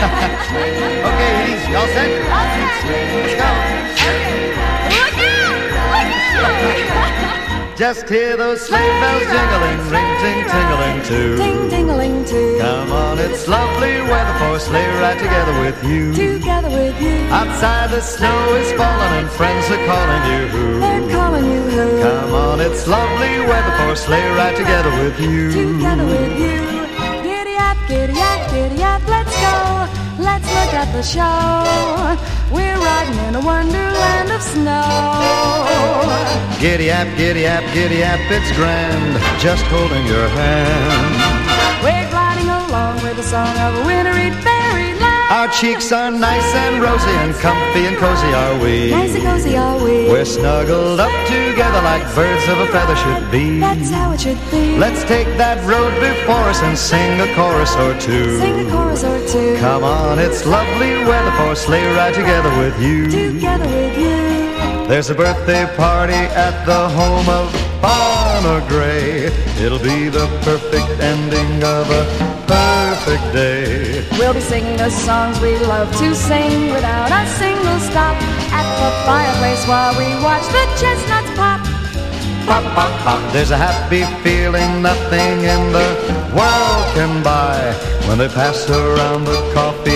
Okay, Edie, y'all set? Let's go. Look out! Just hear those sleigh bells jingling, ring, ting, tingling too. Ting-tingling too. Come on, it's lovely weather for a sleigh ride together with you. Together with you. Outside the snow is falling and friends are calling you. They're calling you who? Come on, it's lovely weather for a sleigh ride together with you. Together with you. Giddy up, giddy up, giddy up, let's go. Let's look at the show. We're riding in a wonderland of snow. Giddy up, giddy up, giddy up, it's grand, just holding your hand. We're gliding along with the song of a wintry fairyland. Our cheeks are nice and rosy and comfy and cozy are we. Nice and cozy are we. We're snuggled up together like birds of a feather should be. That's how it should be. Let's take that road before us and sing a chorus or two. Sing a chorus or two. Come on, it's lovely weather for a sleigh ride together with you. Together with you. There's a birthday party at the home of Farmer Gray. It'll be the perfect ending of a perfect day. We'll be singing the songs we love to sing without a single stop at the fireplace while we watch the chestnuts pop. Pop, pop, pop. There's a happy feeling nothing in the world can buy when they pass around the coffee